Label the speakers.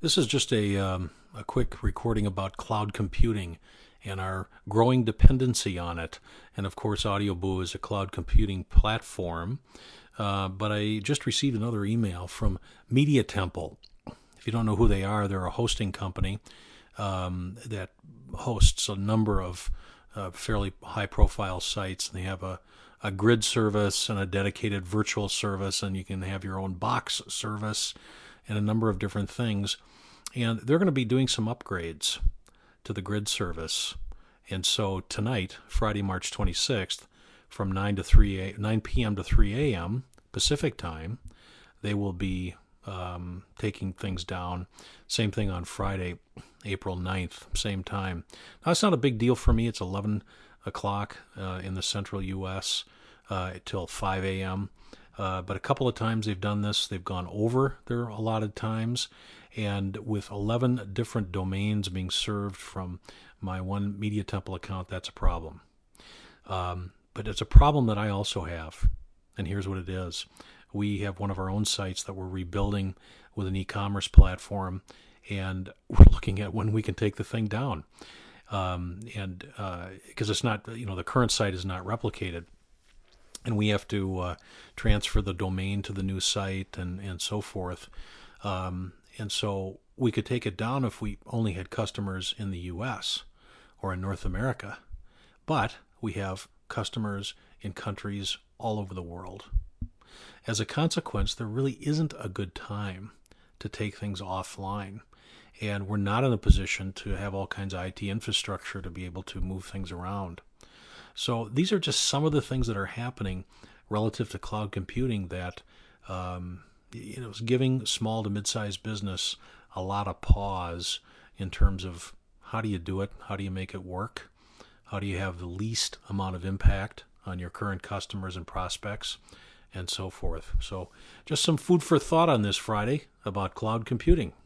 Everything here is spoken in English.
Speaker 1: This is just a quick recording about cloud computing and our growing dependency on it. And of course, AudioBoo is a cloud computing platform. But I just received another email from Media Temple. If you don't know who they are, they're a hosting company that hosts a number of fairly high-profile sites. They have a grid service and a dedicated virtual service, and you can have your own box service and a number of different things. And they're going to be doing some upgrades to the grid service. And so tonight, Friday, March 26th, from 9 p.m. to 3 a.m. Pacific time, they will be taking things down. Same thing on Friday, April 9th, same time. Now, it's not a big deal for me. It's 11 o'clock in the central U.S. Till 5 a.m. But a couple of times they've done this. They've gone over their allotted times. And with 11 different domains being served from my one Media Temple account, that's a problem. But it's a problem that I also have. And here's what it is. We have one of our own sites that we're rebuilding with an e-commerce platform, and we're looking at when we can take the thing down. Because it's not, the current site is not replicated. And we have to transfer the domain to the new site and so forth. And so we could take it down if we only had customers in the U.S. or in North America. But we have customers in countries all over the world. As a consequence, there really isn't a good time to take things offline. And we're not in a position to have all kinds of IT infrastructure to be able to move things around. So these are just some of the things that are happening relative to cloud computing that is giving small to mid-sized business a lot of pause in terms of how do you do it, how do you make it work, how do you have the least amount of impact on your current customers and prospects, and so forth. So just some food for thought on this Friday about cloud computing.